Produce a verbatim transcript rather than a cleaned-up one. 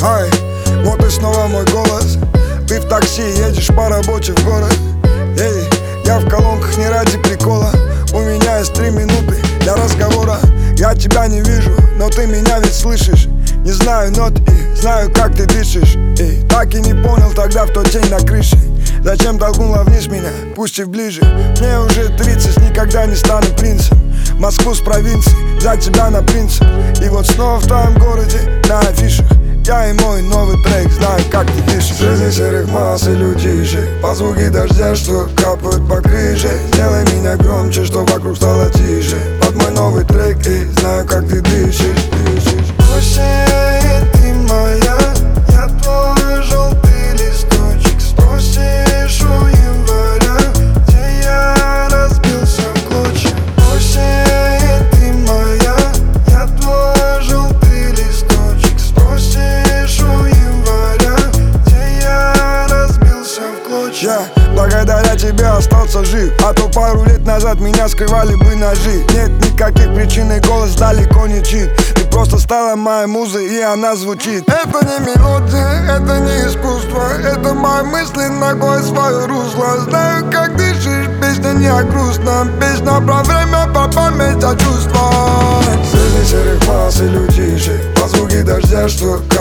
Ай, вот и снова мой голос. Ты в такси едешь по работе в город. Эй, я в колонках не ради прикола. У меня есть три минуты для разговора. Я тебя не вижу, но ты меня ведь слышишь. Не знаю нот и знаю, как ты дышишь. Эй, так и не понял тогда в тот день на крыше. Зачем толкнула вниз меня, пустив ближе? Мне уже тридцать, никогда не стану принцем. Москву с провинции, за тебя на принцип. И вот снова в твоем городе, на афишах. Я и мой новый трек, знаю, как ты дышишь. Среди серых масс и людишек, по звуки дождя, что капают по крыше. Сделай меня громче, что вокруг стало тише. Под мой новый трек, и знаю, как ты дышишь, дышишь. Осень, ты моя, я твой желтый листочек. Спросишь у января, где я разбился в клочья. Осень, ты моя, я твой желтый листочек. Спросишь у января, где я разбился в клочья. Я благодаря тебе остался жив, а то пару лет назад меня скрывали бы ножи. Нет никаких причин, и голос далеко не чит. Ты просто стала моей музой, и она звучит. Это не мелодия, это не искусство. Это мои мысли, ногой свое русло. Знаю, как дышишь, песня не о грустном. Песня про время, по память о чувствах. Среди серых масс и людишек, по звуки дождя, что